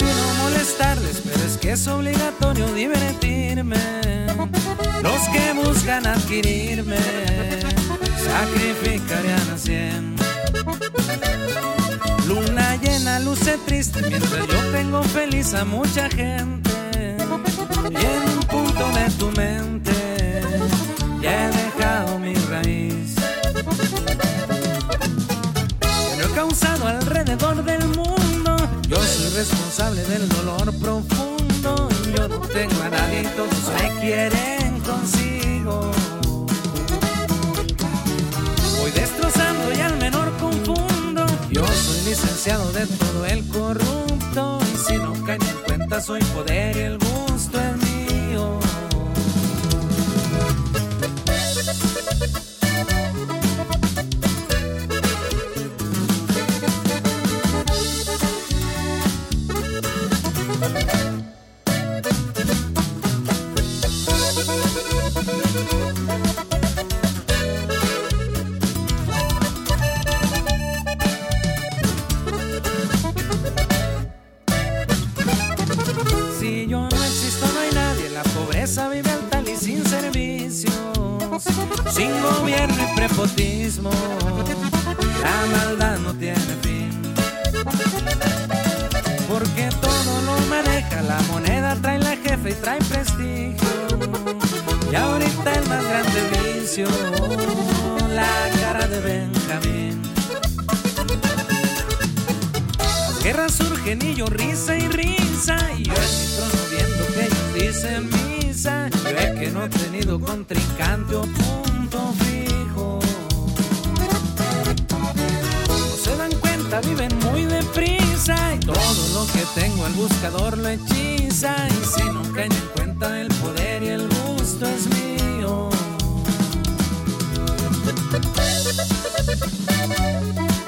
prometí no molestarles, pero es que es obligatorio divertirme. Los que buscan adquirirme sacrificarían a 100. Luna llena luce triste mientras yo tengo feliz a mucha gente. Y en un punto de tu mente ya he dejado mi raíz. Que lo he causado alrededor del mundo. Yo soy responsable del dolor profundo. Yo no tengo a nadie y todos me quieren consigo. Voy destrozando y al menor confundo. Yo soy licenciado de todo el corrupto. Y si no caen en cuenta soy poder y el gusto es mío. Si yo no existo no hay nadie, la pobreza vive al tal y sin servicios, sin gobierno y prepotismo, la maldad no tiene fin. Porque todo lo maneja la moneda, trae la jefa y trae prestigio. Y ahorita el más grande vicio, la cara de Benjamín. Las guerras surgen y yo risa y risa, y yo en mi trono viendo que ellos dicen misa. Yo es que no he tenido contrincante o punto fijo. No se dan cuenta, viven muy deprisa, y todo lo que tengo el buscador lo hechiza. Y si no caen en cuenta el poder y el gusto es mío.